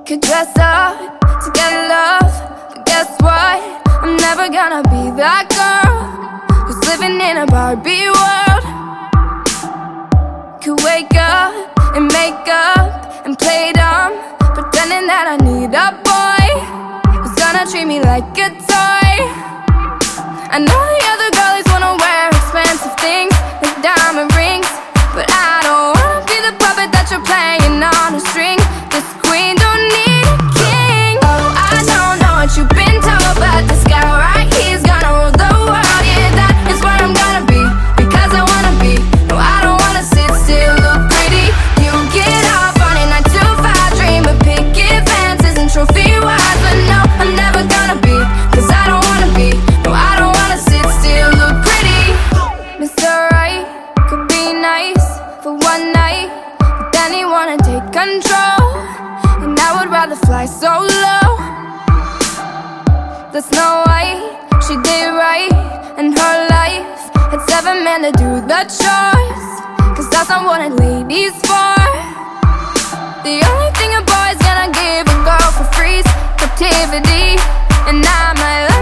Could dress up to get love, but guess what? I'm never gonna be that girl who's living in a Barbie world. Could wake up and make up and play dumb, pretending that I need a boy who's gonna treat me like a toy. I know the other girlies wanna wear expensive things like diamond rings, but I don't wanna be the puppet that you're playing on a string. This queen don't need a king. Oh, I don't know what you've been told, but this guy right here's gonna rule the world. Yeah, that is where I'm gonna be, because I wanna be. No, I don't wanna sit still, look pretty. You get off on a 9 to 5 dream of picket fences and trophy wives, but no, I'm never gonna be, cause I don't wanna be. No, I don't wanna sit still, look pretty. Mr. Right could be nice for one night, but then he wanna take control, and I would rather fly solo. The Snow White, she did right in her life, had 7 men to do the chores, cause that's not what a lady's for. The only thing a boy's gonna give a girl for free is captivity, and I might